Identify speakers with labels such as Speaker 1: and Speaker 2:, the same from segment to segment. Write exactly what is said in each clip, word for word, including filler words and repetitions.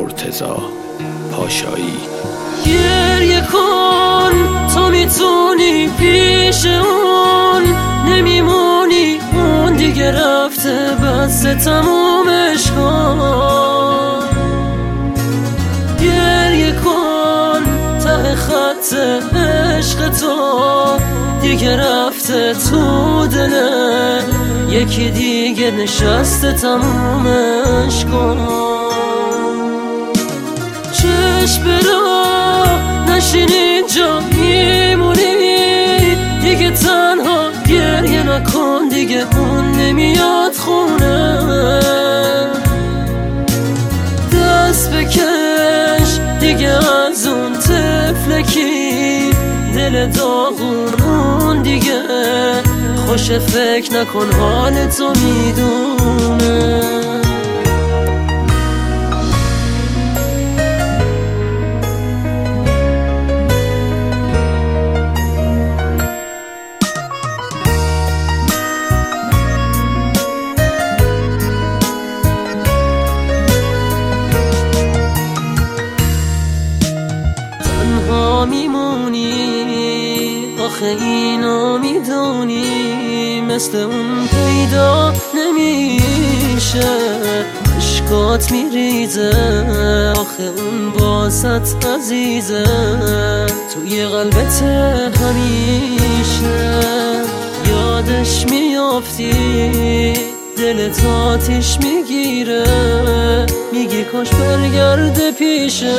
Speaker 1: مرتضی پاشایی.
Speaker 2: گریه کن تو میتونی پیش اون، نمیمونی اون دیگه رفته بس تمومش کن. گریه کن ته خط عشق تو دیگه رفته تو دله، یکی دیگه نشسته تمومش کن. چشم برا نشین اینجا میمونی، دیگه تنها گریه نکن، دیگه اون نمیاد خونه. دست بکش دیگه از اون طفلکی، دل داغون اون دیگه خوش فکر نکن حال تو میدونه. میمونی آخه اینو میدونی، مثل اون پیدا نمیشه، عشقات میریزه آخه اون واسط عزیزه، توی قلبت همیشه یادش میافتی، دلت آتیش میگیره، میگی کاش برگرده پیشه.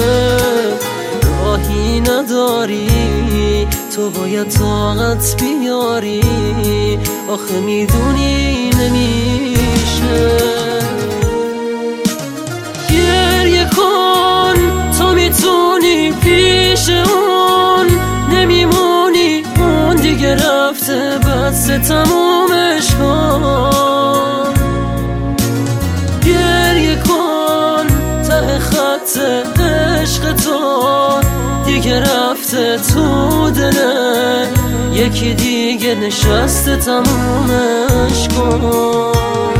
Speaker 2: راهی نداری تو باید طاقت بیاری، آخه میدونی نمیشه. گریه کن تو میتونی پیش اون، نمیمونی اون دیگه رفته بس تمومش کن. گریه کن ته خط عشق تو دیگه رفته تو دله، یکی دیگه نشسته تمومش کن.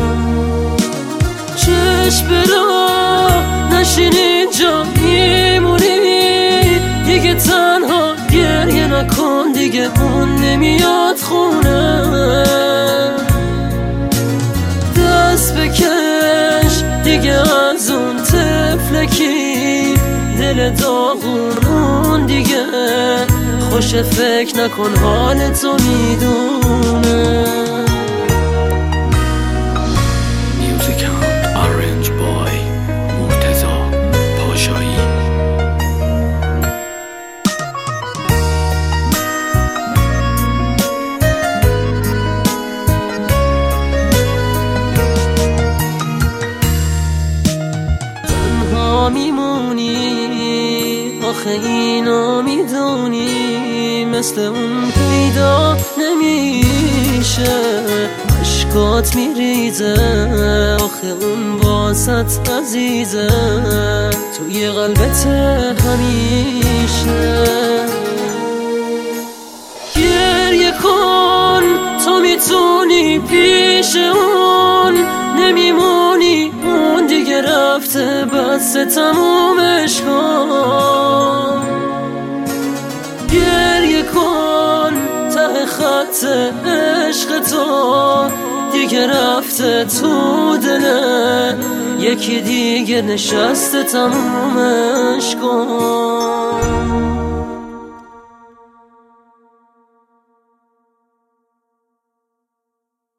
Speaker 2: چشم برا نشین اینجا میمونی، دیگه تنها گریه نکن، دیگه اون نمیاد خونه. دست بکش دیگه از اون طفلکی، دل داغون اون دیگه خوش فکر نکن حال تو میدونه.
Speaker 1: میوزیک آرنج بای مرتضی پاشایی.
Speaker 2: تنها میمونی آخه اینو میدونی، مثل اون پیدا نمیشه، عشقات میریزه آخه اون واسط عزیزه، توی قلبت همیشه. گریه کن تو میتونی پیش اون، نمیمونی اون دیگه رفته بس تمومش کن. گریه کن ته خط عشق تو دیگه رفته تو دله، یکی دیگه نشسته تمومش کن.